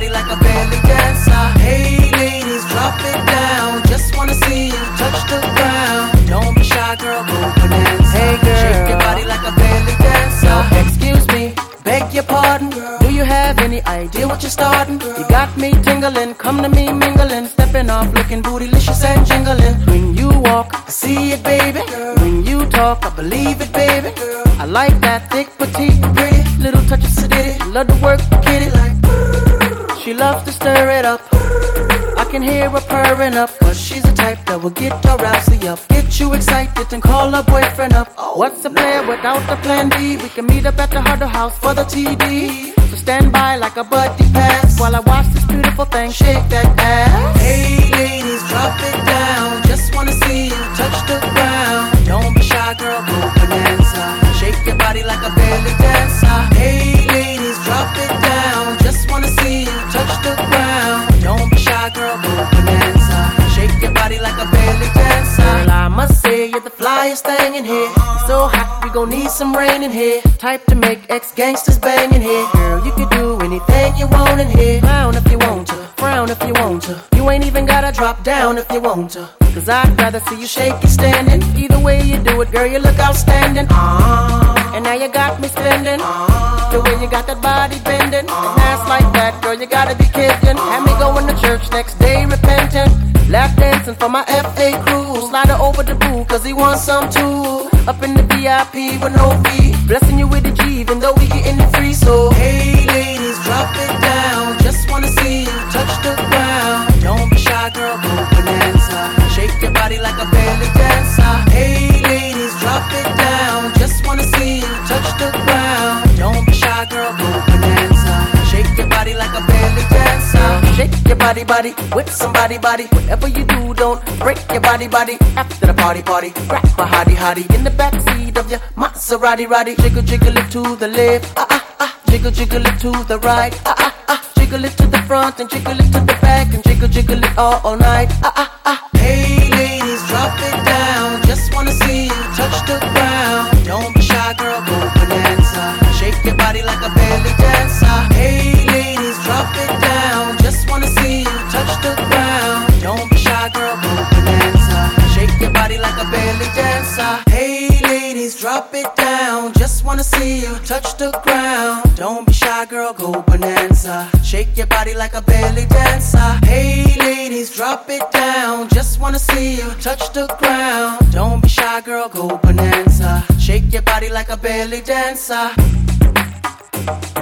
body like a belly dancer. Hey ladies, drop it down. Just wanna see you touch the ground. Don't be shy, girl, go bonanza. Hey girl, shake your body like a belly dancer. Excuse me, beg your pardon, girl. Do you have any idea what you're starting? Girl, you got me tingling, come to me mingling, stepping off, looking bootylicious and jingling. When you walk, I see it, baby. Girl, when you talk, I believe it, baby. Girl, I like that thick, petite, pretty, little touch of sedity. Love to work the kitty like. She loves to stir it up. I can hear her purring up, cause she's the type that will get her rousey up, get you excited and call her boyfriend up. What's a player without a plan B? We can meet up at the Huddle House for the TD. So stand by like a buddy pass while I watch this beautiful thing shake that ass. Hey ladies, drop it down. Just wanna see you touch the ground. Don't be shy, girl, go bonanza. Shake your body like a belly dancer. Hey ladies, drop it down. Just wanna see you touch the ground. Don't be shy, girl, go bonanza. Shake your body like a belly dancer. Girl, I must say you're the flyest thing in here. It's so hot, we gon' need some rain in here. Type to make ex-gangsters bang in here. Girl, you can do anything you want in here. Frown if you want to, frown if you want to. You ain't even gotta drop down if you want to, cause I'd rather see you shake it standing. Either way you do it, girl, you look outstanding. And now you got me spending. The way you got that body bending, and ass like that, girl, you gotta be kidding. Had me going to church next day repentant, lap dancing for my FA crew. Slide her over the boo, cause he wants some too. Up in the VIP with no fee, blessing you with a G, even though we getting it free. So hey ladies, drop it down. Just wanna see you touch the ground. Don't be shy, girl, go bonanza. Shake your body like a belly dancer. Hey ladies, drop it down. Just wanna see you touch the ground. Don't be shy, girl, go bonanza. Shake your body like a belly dancer. Shake your body, body, with somebody, body. Whatever you do, don't break your body, body. After the party, party, grab a hottie, hottie in the backseat of your Maserati, roddy. Jiggle, jiggle it to the left, jiggle, jiggle it to the right, jiggle it to the front and jiggle it to the back and jiggle, jiggle it all night, Hey ladies, drop it down. Just wanna see you touch the ground. Don't be shy, girl, go bonanza. Shake your body like a belly dancer. Hey ladies, drop it down. Just wanna see you touch the ground. Don't be shy, girl, go bonanza. Shake your body like a belly dancer. Hey ladies, drop it down. Just wanna see you touch the ground. Don't be shy, girl, go bonanza. Shake your body like a belly dancer. Hey ladies, drop it down. Just wanna see you touch the ground. Don't be shy, girl, go bonanza. Shake your body like a belly dancer.